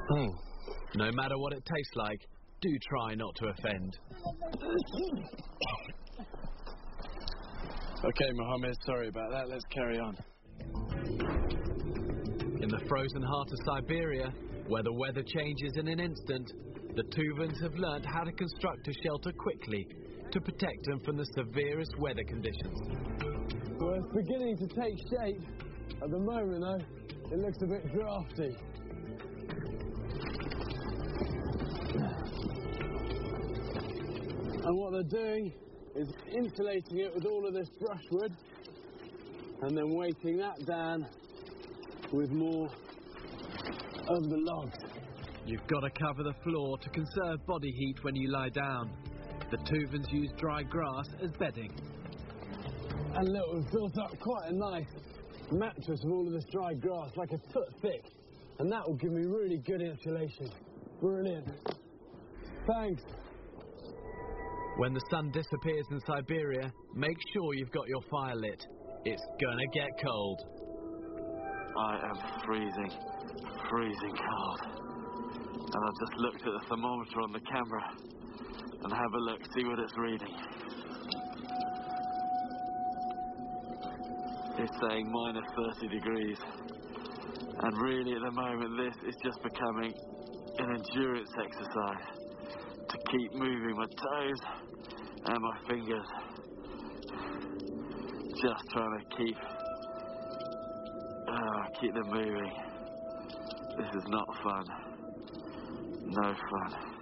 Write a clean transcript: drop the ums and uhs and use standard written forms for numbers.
No matter what it tastes like, do try not to offend. Okay, Mohammed, sorry about that. Let's carry on. In the frozen heart of Siberia, where the weather changes in an instant, the Tuvans have learnt how to construct a shelter quickly to protect them from the severest weather conditions. Well, it's beginning to take shape. At the moment, though, it looks a bit drafty. And what they're doing is insulating it with all of this brushwood and then weighting that down with more of the logs. You've got to cover the floor to conserve body heat when you lie down. The Tuvans use dry grass as bedding. And look, we've built up quite a nice mattress of all of this dry grass, like a foot thick. And that will give me really good insulation. Brilliant. Thanks. When the sun disappears in Siberia, make sure you've got your fire lit. It's gonna get cold. I am freezing cold. And I've just looked at the thermometer on the camera and have a look, see what it's reading. It's saying minus 30 degrees. And really at the moment this is just becoming an endurance exercise to keep moving my toes and my fingers. Just trying to keep them moving. This is not fun. No fun.